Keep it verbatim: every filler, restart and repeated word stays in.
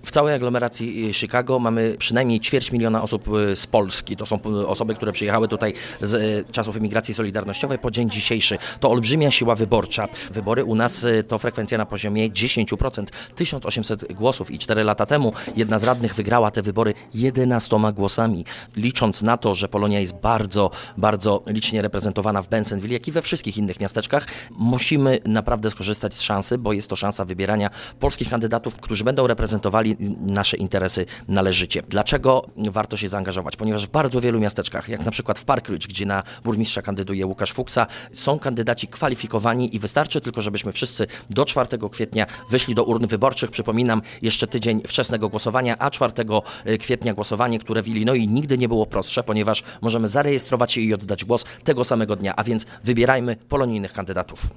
W całej aglomeracji Chicago mamy przynajmniej ćwierć miliona osób z Polski. To są osoby, które przyjechały tutaj z czasów emigracji solidarnościowej po dzień dzisiejszy. To olbrzymia siła wyborcza. Wybory u nas to frekwencja na poziomie dziesięć procent. tysiąc osiemset głosów i cztery lata temu jedna z radnych wygrała te wybory jedenastoma głosami. Licząc na to, że Polonia jest bardzo, bardzo licznie reprezentowana w Bensenville, jak i we wszystkich innych miasteczkach, musimy naprawdę skorzystać z szansy, bo jest to szansa wybierania polskich kandydatów, którzy będą reprezentowali nasze interesy należycie. Dlaczego warto się zaangażować? Ponieważ w bardzo wielu miasteczkach, jak na przykład w Park Ridge, gdzie na burmistrza kandyduje Łukasz Fuksa, są kandydaci kwalifikowani i wystarczy tylko, żebyśmy wszyscy do czwartego kwietnia wyszli do urn wyborczych. Przypominam, jeszcze tydzień wczesnego głosowania, a czwartego kwietnia głosowanie, które w Illinois nigdy nie było prostsze, ponieważ możemy zarejestrować się i oddać głos tego samego dnia, a więc wybierajmy polonijnych kandydatów.